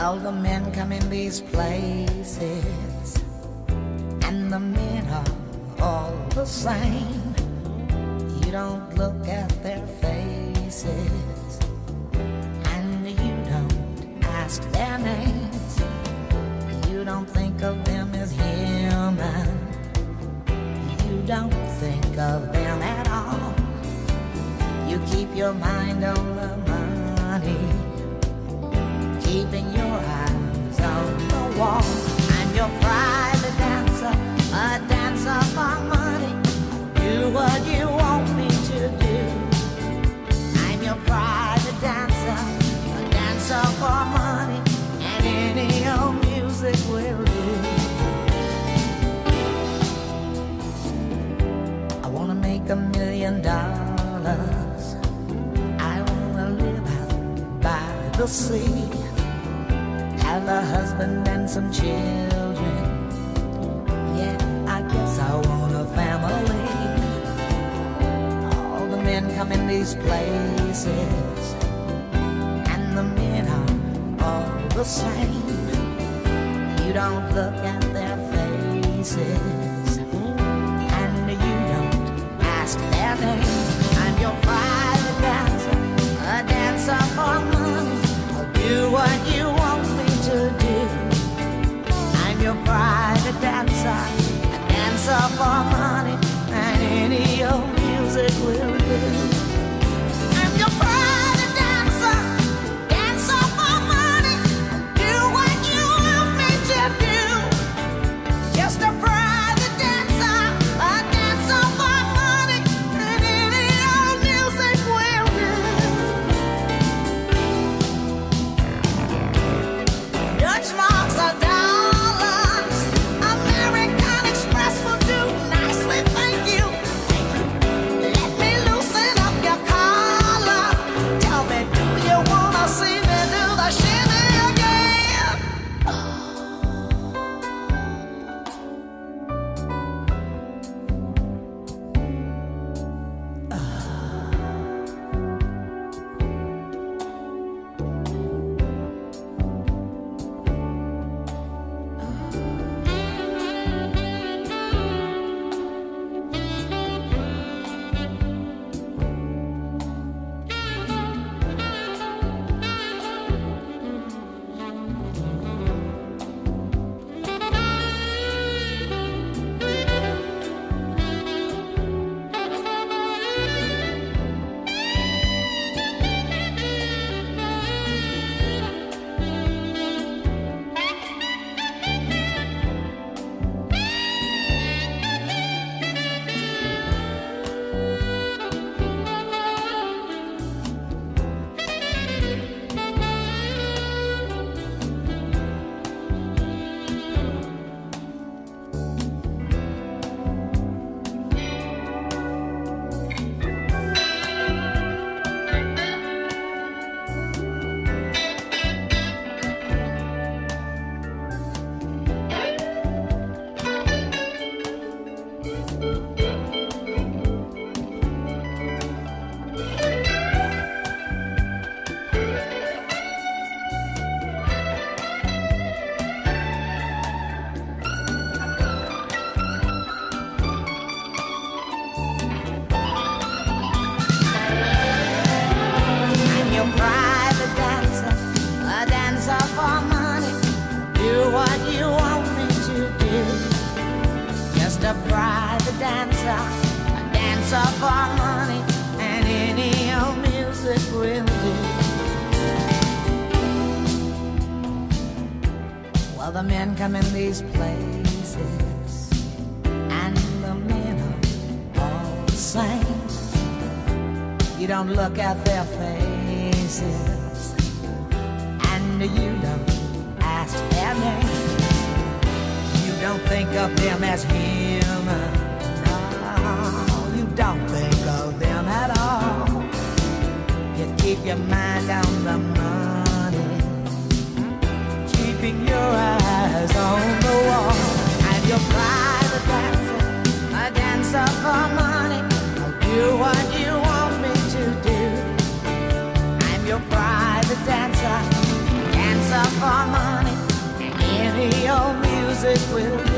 Well, the men come in these places, and the men are all the same. You don't look at their faces, and you don't ask their names. You don't think of them as human. You don't think of them at all. You keep your mind on the money, keeping your eyes on the wall. I'm your private dancer, a dancer for money. Do what you want me to do. I'm your private dancer, a dancer for money, and any old music will do. I wanna make $1 million. I wanna live out by the sea, have a husband and some children. Yeah, I guess I want a family. All the men come in these places, and the men are all the same. You don't look at their faces, and you don't ask their name. I'm your private dancer, a dancer for money. I'll do what you want me to do. I'm your private dancer, a dancer for money, and any old music will do. I'm your private dancer, dancer for money. I'll do what you want me to do. Just a private dancer, a dancer for money, and any old music will do. Dutch marks are dollars, American Express will do nicely, thank you. Let me loosen up your collar. Tell me, do you wanna see me do the shimmy again? I'm your private dancer, a dancer for money. Do what you want me to do. Just a private dancer, a dancer for money, and any old music will do. Well, the men come in these places, and the men are all the same. You don't look at their faces, and you don't ask their names. You don't think of them as human. No, you don't think of them at all. You keep your mind on the money, keeping your eyes on the wall. I'm your private dancer, a dancer for money. I'll do what you want me to do. I'm your private dancer, dancer for money. music will